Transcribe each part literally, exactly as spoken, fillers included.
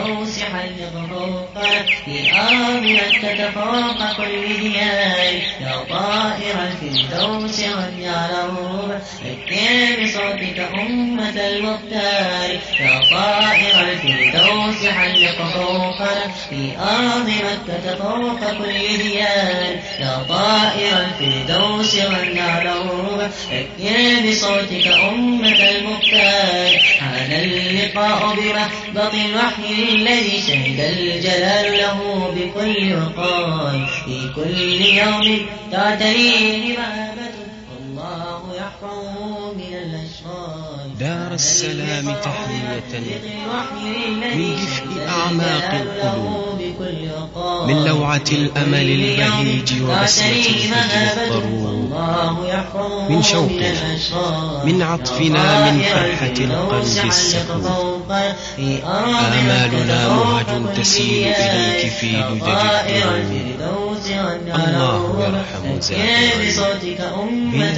الفردوس حلق فوقنا في أرض مكة فوق كل ديار يا طائر الفردوس غني على الروم ذكر بصوتك أمة المختار يا طائر الفردوس حلق فوقنا في أرض مكة فوق كل ديار يا طائر الفردوس غني على الروم ذكر بصوتك أمة المختار حان اللقاء بمهبط الوحي الذي شهد الجلال له بكل وقار في كل يوم تعتريه مهبة والله يحفظه من الأشرار دار السلام تحية من دفء أعماق القلوب من لوعة الأمل البهيج وبسمة الفجر الضروب من شوقنا من عطفنا من فرحة القلب السكوب آمالنا مهج تسير إليك في لجج الدروب الله يرحم زائرين من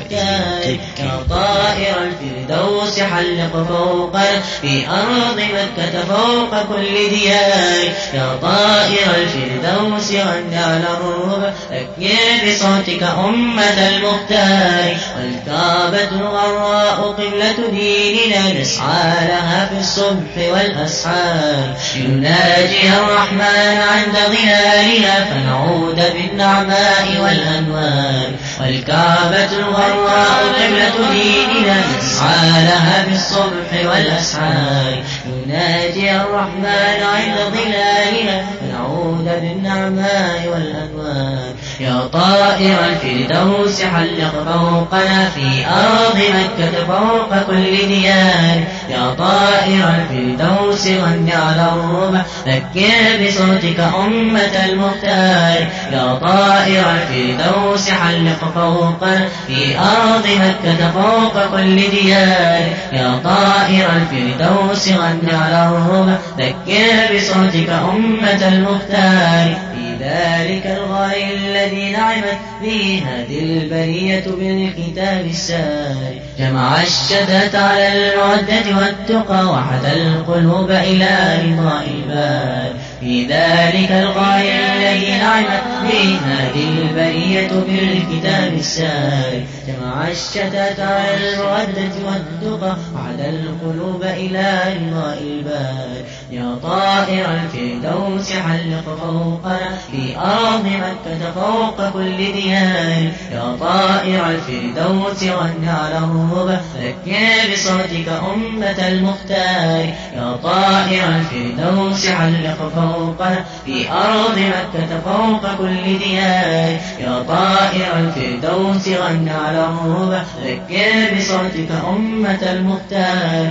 سائر يا طائر الفردوس حلق فوقنا في أرض مكة فوق كل ديار يا طائر الفردوس غني على الرب ذكر بصوتك أمة المختار والكعبة الغراء قبلة ديننا نسعى لها في الصبح والأسحار يناجي الرحمن عند ظلالها فنعود بالنعماء والأنوار والكعبة الغراء قبلة ديننا نسعى لها في الصبح والأسحار يناجي الرحمن عند ظلالها فنعود بالنعماء والأنوار يا طائر الفردوس حلق فوقنا في أرض مكة فوق كل ديار يا طائر الفردوس غني على الربع ذكر بصوتك أمة المختار يا طائر الفردوس حلق فوقنا في أرض مكة فوق كل ديار يا طائر الفردوس غني على الربع ذكر بصوتك أمة المختار في ذلك الغاية الذي نعمت به هذه البرية بالكتاب الساري جمع الشتات على المودة والتقى وحد القلوب إلى رضاء البال في ذلك الغاية الذي نعمت به هذه البرية بالكتاب الساري جمع الشتات على المودة والتقى وحد القلوب إلى رضاء البال يا طائر الفردوس حلق فوقنا في أرض مكة فوق كل ديار يا طائر الفردوس غني على الربع ذكر بصوتك أمة المختار يا طائر الفردوس حلق فوقنا في أرض مكة فوق كل ديار يا طائر الفردوس غني على الربع ذكر بصوتك أمة المختار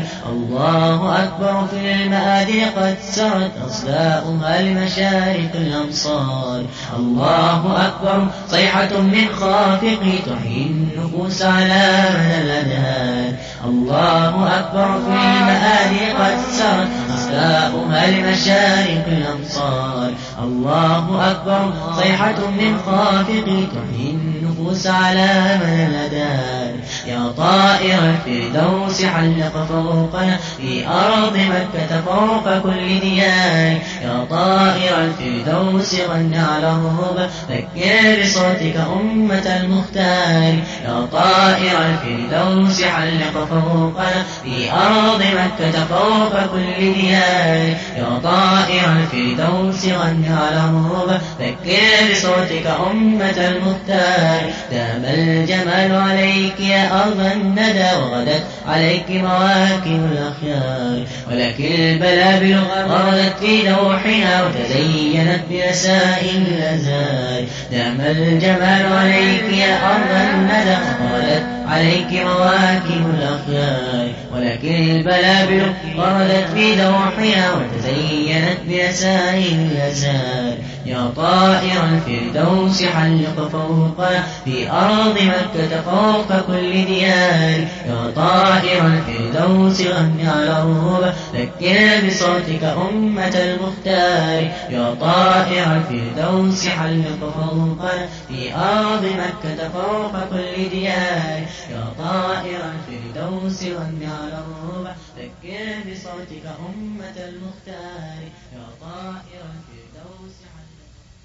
الله أكبر في المآذن قد سرت أصداؤها لمشارق الأمصار الله أكبر صيحة من خافق تحيي النفوس على مدى الأدهار الله أكبر في المآذن قد سرت أصداؤها لمشارق الأمصار الله أكبر صيحة من خافق تحيي النفوس على مدى الأدهار يا طائر الفردوس حلق فوقنا في أرض مكة فوق كل ديار يا طائر الفردوس غني على الربع ذكر بصوتك أمة المختار يا طائر الفردوس حلق فوقنا في أرض مكة فوق كل ديار يا طائر الفردوس غني على الربع ذكر بصوتك أمة المختار دام الجمال عليك يا أرض الندى وغدت عليك مواكب الأخيار ولكن البلابل غردت في دوحها وتزينت بنسائم الأزهار دام الجمال عليك يا أرض الندى وغدت عليك مواكب الأخيار ولكن البلابل غردت في دوحها وتزينت بنسائم سائل الأزهار يا طائر الفردوس حلق فوقنا في أرض مكة فوق كل ديار يا طائر الفردوس غني على الربا ذكر بصوتك أمة المختار يا طائر الفردوس حلق فوقنا في أرض مكة فوق كل ديار يا طائر الفردوس غني على الربا ذكر بصوتك أمة المختار يا طائر الفردوس